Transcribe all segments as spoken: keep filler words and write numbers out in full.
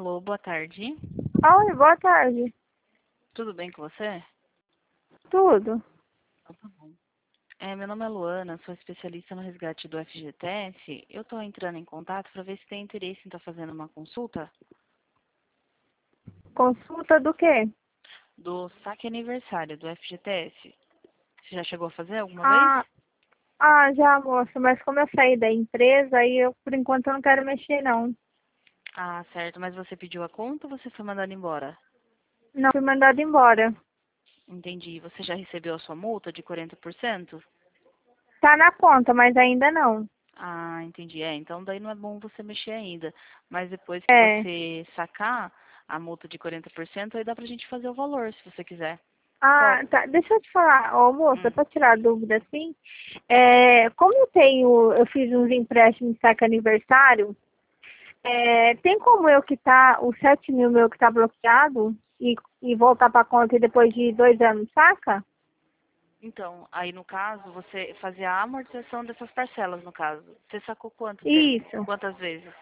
Alô, boa tarde. Oi, boa tarde. Tudo bem com você? Tudo. Então tá bom. É, meu nome é Luana, sou especialista no resgate do F G T S. Eu estou entrando em contato para ver se tem interesse em estar fazendo uma consulta Consulta do quê? do saque aniversário do F G T S. Você já chegou a fazer alguma vez? Ah, ah, já, moça, mas como eu saí da empresa, aí eu, por enquanto, eu não quero mexer, não. Ah, certo. Mas você pediu a conta ou você foi mandado embora? Não, fui mandada embora. Entendi. Você já recebeu a sua multa de quarenta por cento? Tá na conta, mas ainda não. Ah, entendi. É, então daí não é bom você mexer ainda. Mas depois que É. você sacar a multa de quarenta por cento, aí dá pra gente fazer o valor, se você quiser. Qual? Ah, tá. Deixa eu te falar, ô moça, Hum. pra tirar dúvida assim, é, como eu tenho, eu fiz uns empréstimos de saque aniversário, é, tem como eu quitar os sete mil meu que tá bloqueado e, e voltar pra conta e depois de dois anos, saca? Então, aí no caso, você fazia a amortização dessas parcelas, no caso. Você sacou quanto tempo? Isso. Quantas vezes?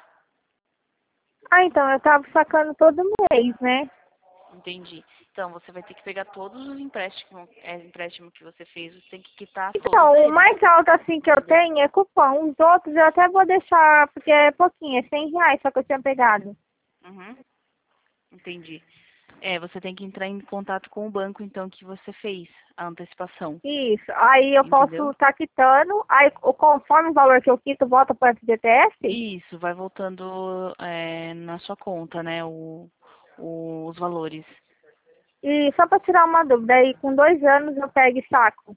Ah, então, eu tava sacando todo mês, né? Entendi. Então, você vai ter que pegar todos os empréstimos, é, empréstimo que você fez, você tem que quitar todos Então, o eles. mais alto, assim, que eu Entendeu? tenho é cupom. Os outros eu até vou deixar, porque é pouquinho, é cem reais só que eu tinha pegado. Uhum. Entendi. É, você tem que entrar em contato com o banco, então, que você fez a antecipação. Isso. Aí eu posso Entendeu? estar quitando, aí o- conforme o valor que eu quito, volta para o F G T S? Isso, vai voltando é, na sua conta, né, o, o- os valores. E só para tirar uma dúvida, aí com dois anos eu pego e saco.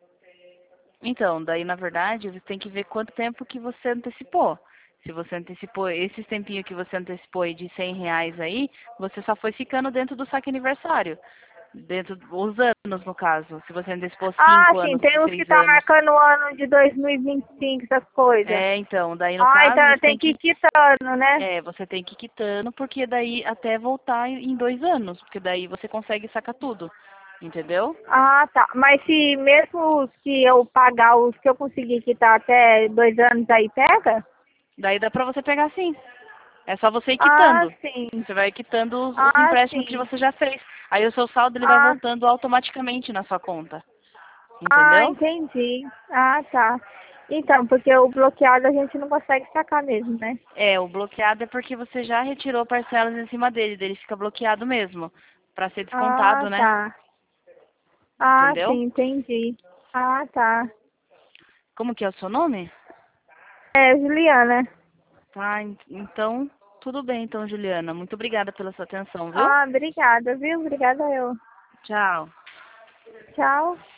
Então, daí, na verdade, você tem que ver quanto tempo que você antecipou. Se você antecipou, esse tempinho que você antecipou aí de cem reais aí, você só foi ficando dentro do saque aniversário. Dentro dos anos, no caso. Se você antecipou Ah, cinco sim, anos, tem uns que seis tá anos. marcando o ano de dois mil e vinte e cinco, essas coisas. É, então, daí no Ah, caso então eu você tem tenho que ir que quitando, né? É, você tem que ir quitando, porque daí até voltar em em dois anos, porque daí você consegue sacar tudo, entendeu? Ah, tá. Mas se mesmo se eu pagar os que eu conseguir quitar até dois anos aí pega? Daí dá pra você pegar sim. É só você ir Ah, quitando. sim. Você vai quitando os, os Ah, empréstimos que sim. você já fez. Aí o seu saldo ele vai Ah, voltando automaticamente na sua conta, ah, entendeu? entendi. Ah, tá. Então, porque o bloqueado a gente não consegue sacar mesmo, né? É, o bloqueado é porque você já retirou parcelas em cima dele, dele fica bloqueado mesmo, pra ser Ah, descontado, né? tá. Ah, Entendeu? sim, entendi. Ah, tá. Como que é o seu nome? É, Juliana. Tá, en- então, tudo bem então, Juliana. Muito obrigada pela sua atenção, viu? Ah, obrigada, viu? Obrigada eu. Tchau. Tchau.